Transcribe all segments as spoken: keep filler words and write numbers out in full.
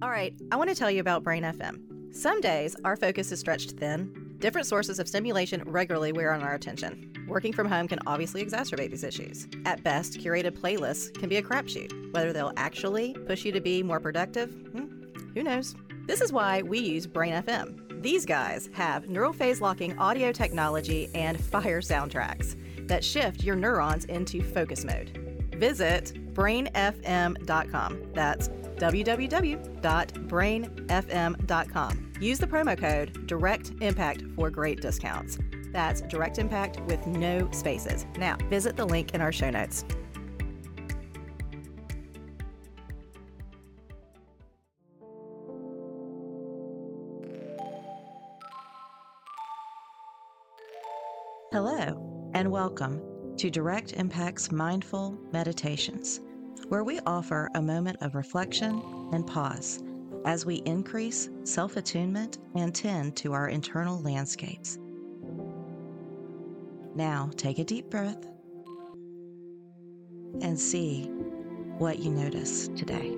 All right, I want to tell you about Brain F M. Some days, our focus is stretched thin. Different sources of stimulation regularly wear on our attention. Working from home can obviously exacerbate these issues. At best, curated playlists can be a crapshoot. Whether they'll actually push you to be more productive, hmm, who knows? This is why we use Brain F M. These guys have neural phase locking audio technology and fire soundtracks that shift your neurons into focus mode. Visit brain f m dot com. That's w w w dot brain f m dot com. Use the promo code DIRECTIMPACT for great discounts. That's Direct Impact with no spaces. Now, visit the link in our show notes. Hello, and welcome to Direct Impact's Mindful Meditations, where we offer a moment of reflection and pause as we increase self-attunement and tend to our internal landscapes. Now, take a deep breath and see what you notice today.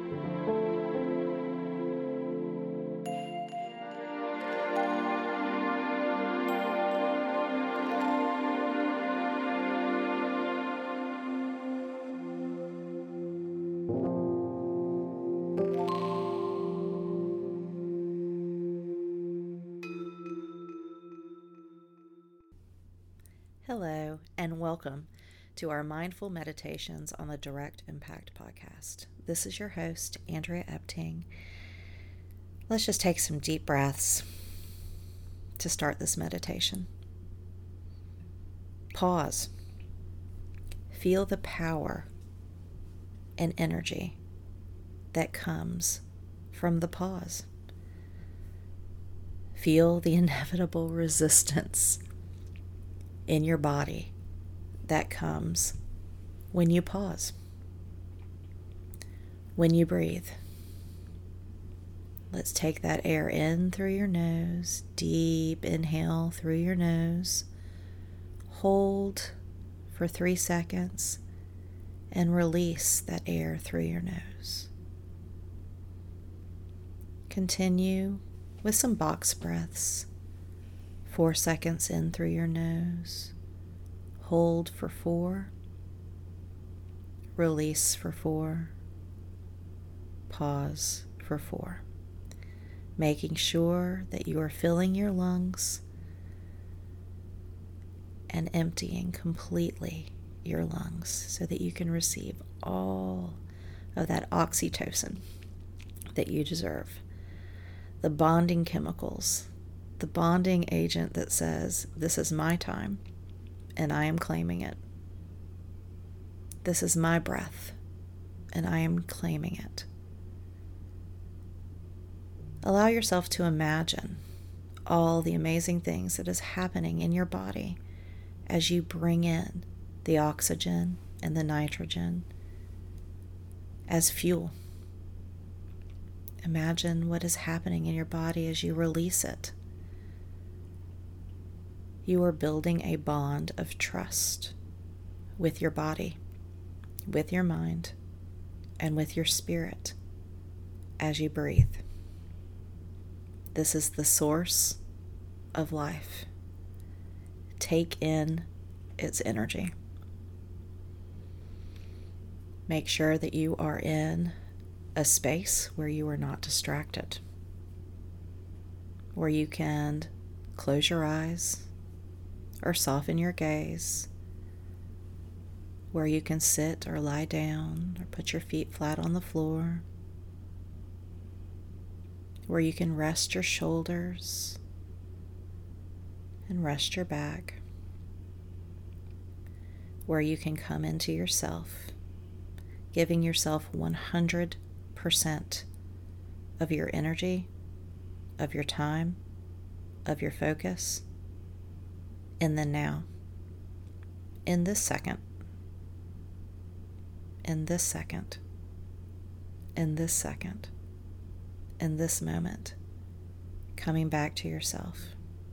Hello, and welcome to our Mindful Meditations on the Direct Impact podcast. This is your host, Andrea Epting. Let's just take some deep breaths to start this meditation. Pause. Feel the power and energy that comes from the pause. Feel the inevitable resistance in your body that comes when you pause, when you breathe. Let's take that air in through your nose, deep inhale through your nose, hold for three seconds, and release that air through your nose. Continue with some box breaths. Four seconds in through your nose. Hold for four. Release for four. Pause for four. Making sure that you are filling your lungs and emptying completely your lungs so that you can receive all of that oxytocin that you deserve. The bonding chemicals, the bonding agent that says, this is my time and I am claiming it. This is my breath and I am claiming it. Allow yourself to imagine all the amazing things that is happening in your body as you bring in the oxygen and the nitrogen as fuel. Imagine what is happening in your body as you release it. You are building a bond of trust with your body, with your mind, and with your spirit as you breathe. This is the source of life. Take in its energy. Make sure that you are in a space where you are not distracted, where you can close your eyes or soften your gaze, where you can sit or lie down or put your feet flat on the floor, where you can rest your shoulders and rest your back, where you can come into yourself, giving yourself one hundred percent of your energy, of your time, of your focus, in the now, in this second, in this second, in this second, in this moment, coming back to yourself.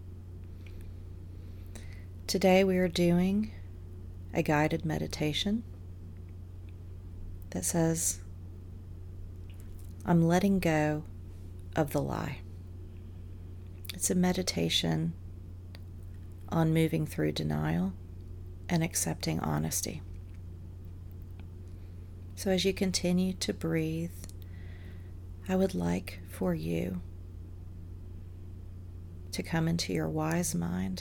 Today we are doing a guided meditation that says, I'm letting go of the lie. It's a meditation on moving through denial and accepting honesty. So as you continue to breathe, I would like for you to come into your wise mind,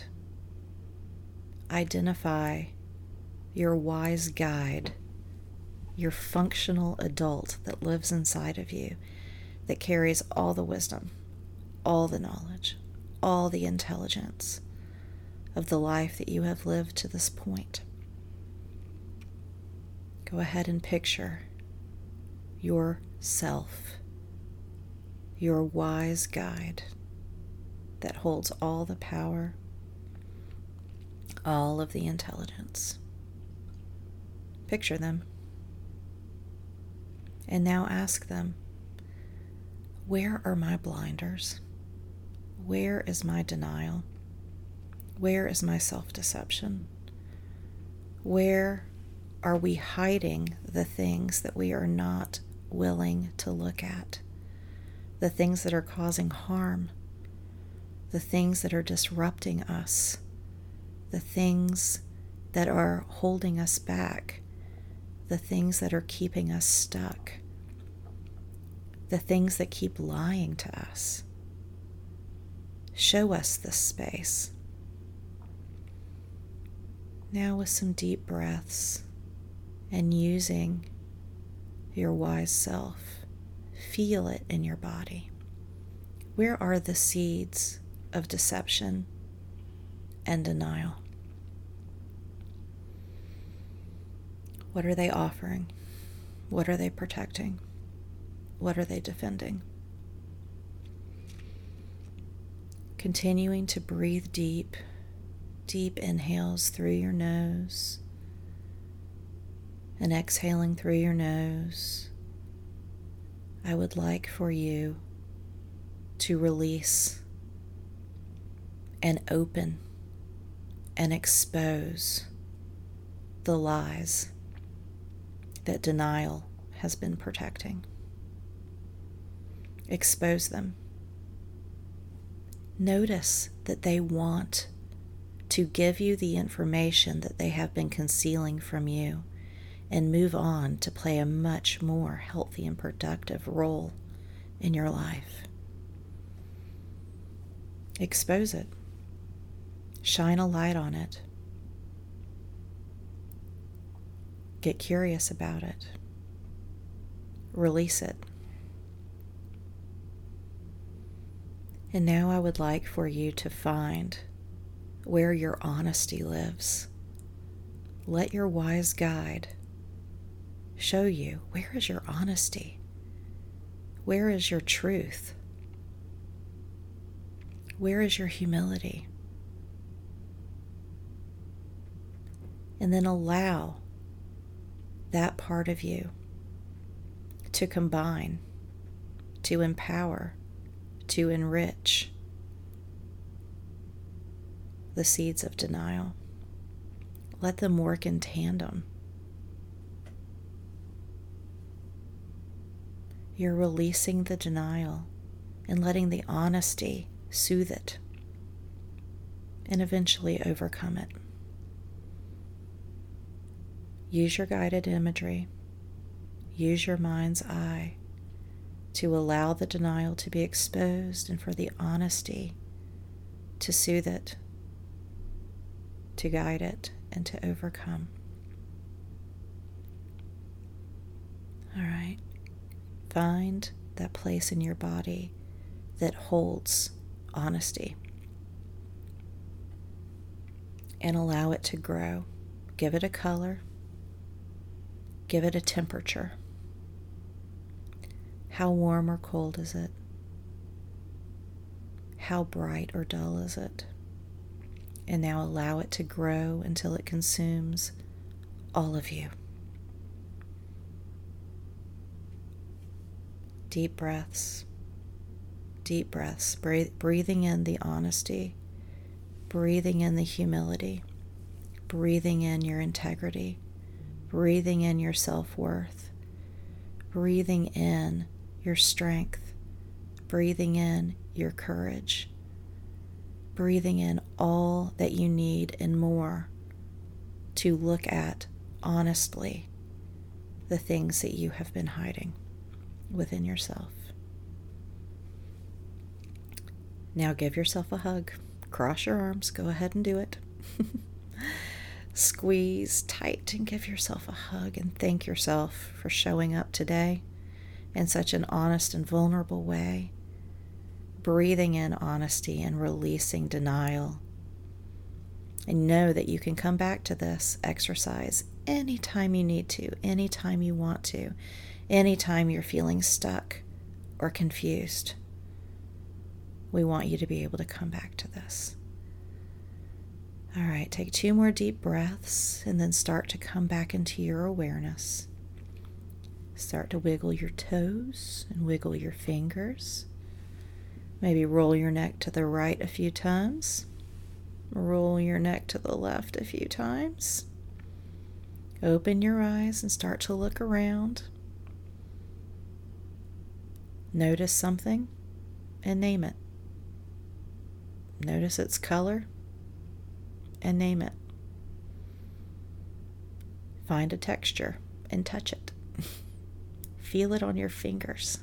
identify your wise guide, your functional adult that lives inside of you, that carries all the wisdom, all the knowledge, all the intelligence of the life that you have lived to this point. Go ahead and picture yourself, your wise guide that holds all the power, all of the intelligence. Picture them. And now ask them, where are my blinders? Where is my denial? Where is my self-deception? Where are we hiding the things that we are not willing to look at? The things that are causing harm, the things that are disrupting us, the things that are holding us back, the things that are keeping us stuck, the things that keep lying to us. Show us this space. Now with some deep breaths and using your wise self, feel it in your body. Where are the seeds of deception and denial? What are they offering? What are they protecting? What are they defending? Continuing to breathe deep, deep inhales through your nose and exhaling through your nose. I would like for you to release and open and expose the lies that denial has been protecting. Expose them. Notice that they want to give you the information that they have been concealing from you and move on to play a much more healthy and productive role in your life. Expose it. Shine a light on it. Get curious about it. Release it. And now I would like for you to find where your honesty lives. Let your wise guide show you, where is your honesty? Where is your truth? Where is your humility? And then allow that part of you to combine, to empower, to enrich the seeds of denial. Let them work in tandem. You're releasing the denial and letting the honesty soothe it and eventually overcome it. Use your guided imagery. Use your mind's eye to allow the denial to be exposed and for the honesty to soothe it, to guide it, and to overcome. All right. Find that place in your body that holds honesty and allow it to grow. Give it a color. Give it a temperature. How warm or cold is it? How bright or dull is it? And now allow it to grow until it consumes all of you. Deep breaths. Deep breaths. Breathing in the honesty. Breathing in the humility. Breathing in your integrity. Breathing in your self-worth. Breathing in your strength, breathing in your courage, breathing in all that you need and more to look at honestly the things that you have been hiding within yourself. Now give yourself a hug. Cross your arms. Go ahead and do it. Squeeze tight and give yourself a hug and thank yourself for showing up today in such an honest and vulnerable way, breathing in honesty and releasing denial. And know that you can come back to this exercise anytime you need to, anytime you want to, anytime you're feeling stuck or confused. We want you to be able to come back to this. All right, take two more deep breaths and then start to come back into your awareness. Start to wiggle your toes and wiggle your fingers. Maybe roll your neck to the right a few times. Roll your neck to the left a few times. Open your eyes and start to look around. Notice something and name it. Notice its color and name it. Find a texture and touch it. Feel it on your fingers.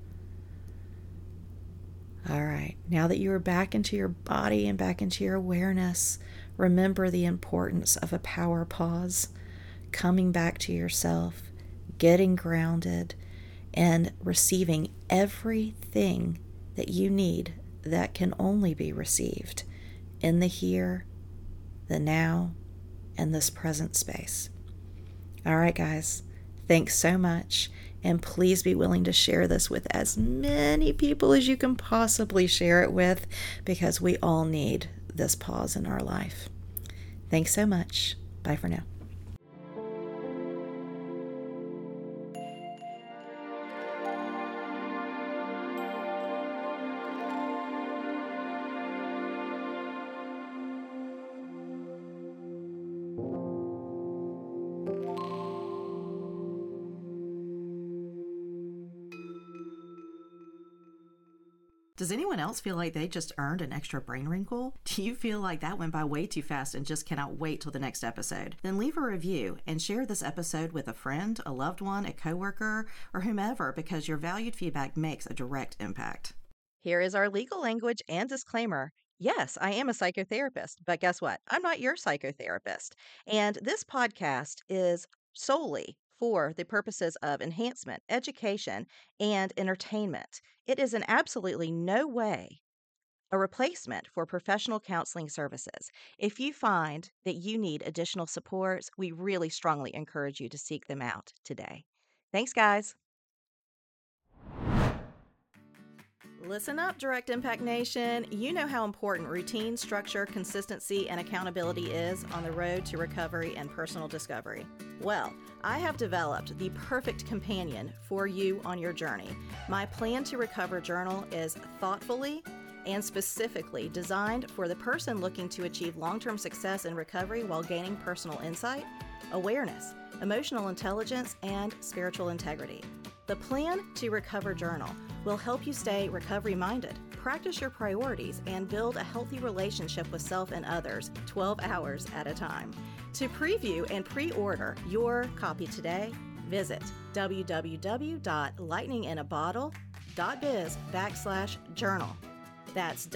All right, now that you are back into your body and back into your awareness, remember the importance of a power pause, coming back to yourself, getting grounded, and receiving everything that you need that can only be received in the here, the now, and this present space. All right, guys, thanks so much. And please be willing to share this with as many people as you can possibly share it with, because we all need this pause in our life. Thanks so much. Bye for now. Does anyone else feel like they just earned an extra brain wrinkle? Do you feel like that went by way too fast and just cannot wait till the next episode? Then leave a review and share this episode with a friend, a loved one, a coworker, or whomever, because your valued feedback makes a direct impact. Here is our legal language and disclaimer. Yes, I am a psychotherapist, but guess what? I'm not your psychotherapist. And this podcast is solely for the purposes of enhancement, education, and entertainment. It is in absolutely no way a replacement for professional counseling services. If you find that you need additional supports, we really strongly encourage you to seek them out today. Thanks, guys. Listen up, Direct Impact Nation. You know how important routine, structure, consistency, and accountability is on the road to recovery and personal discovery. Well, I have developed the perfect companion for you on your journey. My Plan to Recover journal is thoughtfully and specifically designed for the person looking to achieve long-term success in recovery while gaining personal insight, awareness, emotional intelligence, and spiritual integrity. The Plan to Recover journal will help you stay recovery-minded, practice your priorities, and build a healthy relationship with self and others twelve hours at a time. To preview and pre-order your copy today, visit www.lightninginabottle.biz backslash journal. That's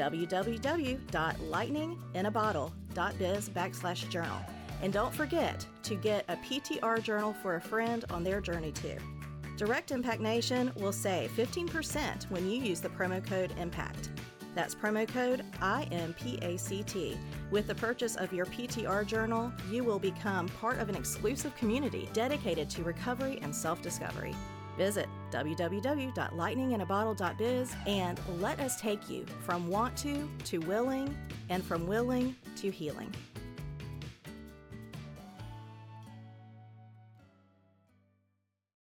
www.lightninginabottle.biz backslash journal. And don't forget to get a P T R journal for a friend on their journey too. Direct Impact Nation will save fifteen percent when you use the promo code IMPACT. That's promo code I M P A C T. With the purchase of your P T R journal, you will become part of an exclusive community dedicated to recovery and self-discovery. Visit www.lightninginabottle.biz and let us take you from want to to willing and from willing to healing.